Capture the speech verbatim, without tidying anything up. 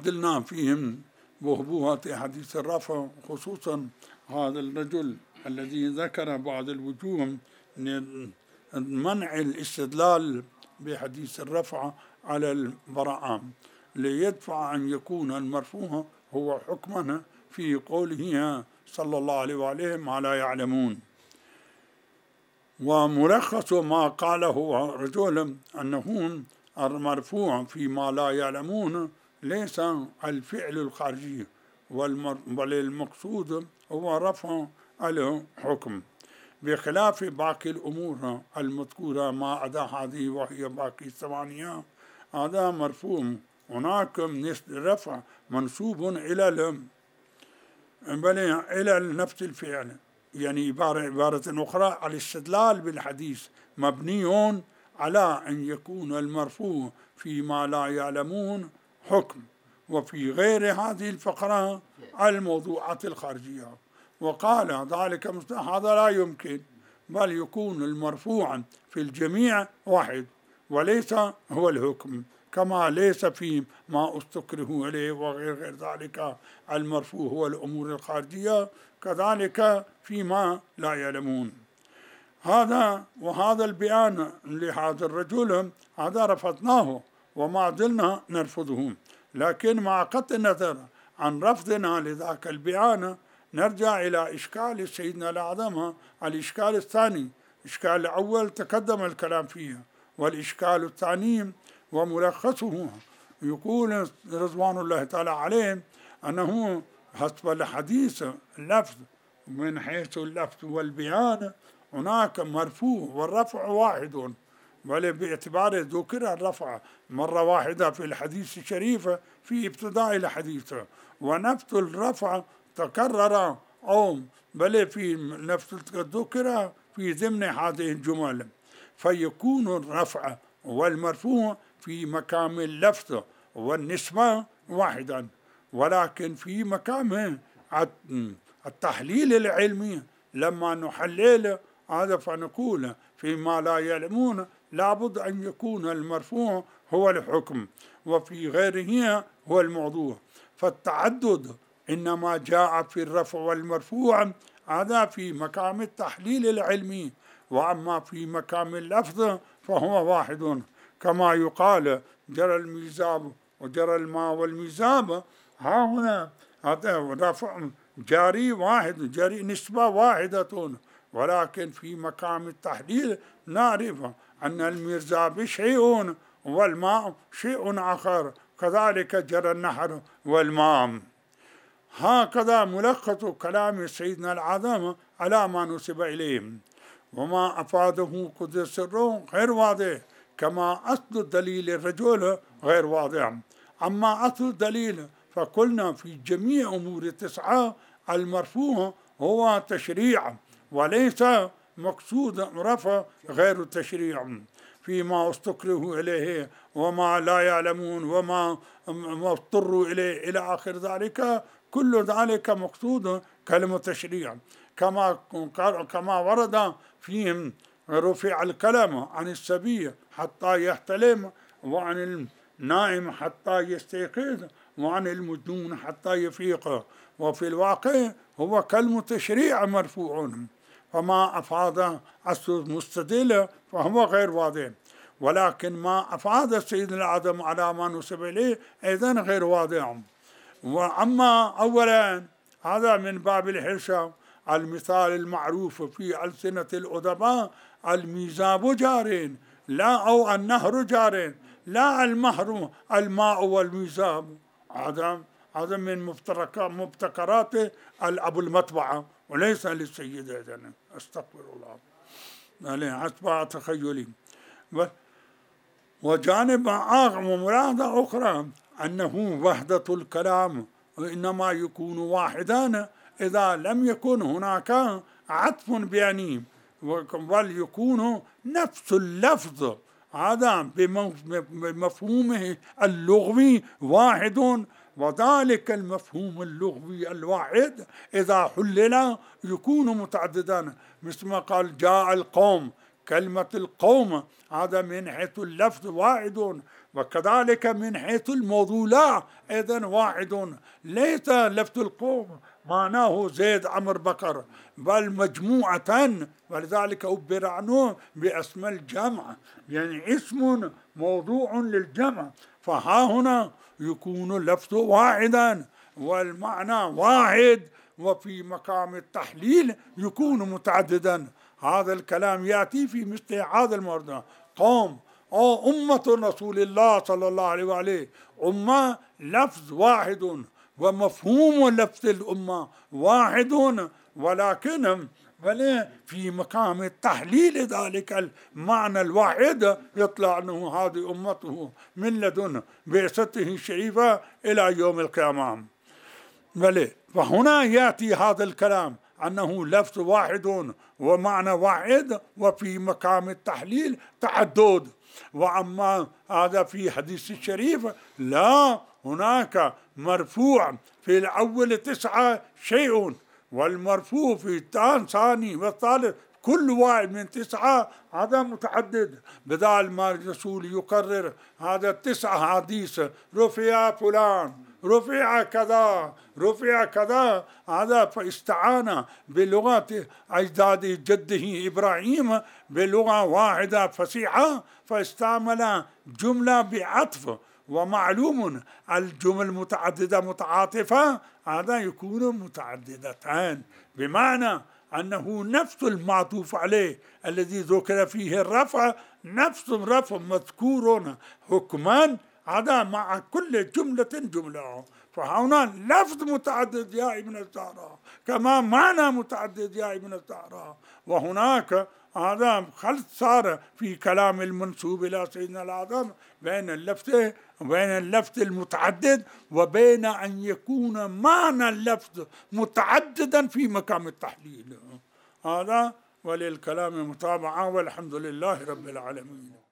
عدلنا فيهم بهبوهة حديث الرفع، خصوصا هذا الرجل الذي ذكر بعض الوجوه منع الاستدلال بحديث الرفع على البراءة ليدفع أن يكون المرفوع هو حكمنا في قوله صلى الله عليه وآله ما لا يعلمون. وملخص ما قاله رجل أنه المرفوع فيما لا يعلمون ليس الفعل الخارجي، بل المقصود هو رفع الحكم، بخلاف باقي الأمور المذكورة ما عدا هذه وهي باقي الثمانية. هذا مرفوع، هناك رفع منسوب إلى بل إلى نفس الفعل، يعني عبارة عبارة أخرى الاستدلال بالحديث مبني على أن يكون المرفوع فيما لا يعلمون حكم، وفي غير هذه الفقرة الموضوعات الخارجية. وقال ذلك هذا لا يمكن، بل يكون المرفوع في الجميع واحد وليس هو الحكم، كما ليس في ما استكره عليه وغير غير ذلك المرفوع هو الأمور الخارجية، كذلك فيما لا يعلمون. هذا وهذا البيان لهذا الرجل هذا رفضناه وما زلنا نرفضه، لكن مع قطع النظر عن رفضنا لذاك البيان نرجع إلى إشكال سيدنا الأعظم. الإشكال الثاني، الإشكال الأول تقدم الكلام فيه، والإشكال الثاني وملخصه يقول رضوان الله تعالى عليه أنه حسب الحديث اللفظ من حيث اللفظ والبيان هناك مرفوع والرفع واحد، بل باعتبار ذكر الرفع مرة واحدة في الحديث الشريف في ابتداء الحديث، ونفس الرفع تكرر أو بل في نفس الذكر في ضمن هذه الجمل، فيكون الرفع والمرفوع في مقام اللفظ والنسبة واحدا، ولكن في مقام التحليل العلمي لما نحلل هذا فنقول فيما لا يعلمون لابد أن يكون المرفوع هو الحكم وفي غيره هو الموضوع. فالتعدد إنما جاء في الرفع والمرفوع هذا في مقام التحليل العلمي، وأما في مقام اللفظ فهو واحد، كما يقال جرى الميزاب وجرى الماء والميزاب، ها هنا هذا رفع جاري واحد، جاري نسبة واحدة، ولكن في مقام التحليل نعرف أن الميزاب شيء والماء شيء آخر، كذلك جرى النهر والماء. هكذا ملخص كلام سيدنا الأعظم على ما نسب إليه، وما أفاده قدس سره غير واضح، كما أصل الدليل الرجل غير واضح. أما أصل الدليل فقلنا في جميع أمور التسعة المرفوع هو تشريع وليس مقصود رفع غير التشريع، فيما استكره إليه وما لا يعلمون وما اضطروا إليه إلى آخر ذلك، كل ذلك مقصود كلمة تشريع، كما كما ورد فيهم رفع الكلام عن السبي حتى يحتلم، وعن النائم حتى يستيقظ، وعن المجنون حتى يفيق، وفي الواقع هو كلمة تشريع مرفوع، فما أفاد أصل مستدل فهو غير واضح، ولكن ما أفاد سيدنا الأعظم على ما نسب إليه أيضا غير واضح. وأما أولا هذا من باب الحرشة، المثال المعروف في ألسنة الأدباء الميزاب جار لا أو النهر جار لا المهر الماء والميزاب، هذا هذا من مبتكرات الأبو المطبعة وليس للسيد إذن، أستغفر الله حسب تخيلي. وجانب آخر وملاحظة أخرى أنه وحدة الكلام وإنما يكون واحدا إذا لم يكن هناك عطف بياني، بل يكون نفس اللفظ هذا بمفهومه اللغوي واحد، وذلك المفهوم اللغوي الواحد إذا حلل يكون متعددا، مثل ما قال جاء القوم، كلمة القوم هذا من حيث اللفظ واحد، وكذلك من حيث الموضوع أيضا واحد، ليس لفظ القوم معناه زيد عمر بكر، بل مجموعة، ولذلك عبر عنه باسم الجمع، يعني اسم موضوع للجمع، فها هنا يكون اللفظ واحدا والمعنى واحد، وفي مقام التحليل يكون متعددا. هذا الكلام يأتي في مثل هذا المورد. قوم أو أمة رسول الله صلى الله عليه وآله، أمة لفظ واحد ومفهوم لفظ الأمة واحد، ولكن في مقام التحليل ذلك المعنى الواحد يطلع أنه هذه أمته من لدن بعثته الشريفة إلى يوم القيامة. فهنا يأتي هذا الكلام أنه لفظ واحد ومعنى واحد، وفي مقام التحليل تعدد. وأما هذا في حديث الشريف لا، هناك مرفوع في الأول تسعة شيء، والمرفوع في الثاني والثالث كل واحد من تسعة هذا متعدد، بدال ما الرسول يقرر هذا التسعة حديث رفع فلان رفع كذا رفع كذا، هذا فاستعان بلغة أجداد جده إبراهيم بلغة واحدة فصيحة، فاستعمل جملة بعطف، ومعلوم الجمل متعددة متعاطفة هذا يكون متعددتان، بمعنى أنه نفس المعطوف عليه الذي ذكر فيه الرفع نفس الرفع مذكور حكما، هذا مع كل جملة جملة. فهنا لفظ متعدد يا ابن الزهراء كما معنى متعدد يا ابن الزهراء. وهناك هذا خلط صار في كلام المنسوب إلى سيدنا الأعظم بين اللفظ وبين اللفظ المتعدد، وبين أن يكون معنى اللفظ متعددا في مقام التحليل. هذا وللكلام متابعة، والحمد لله رب العالمين.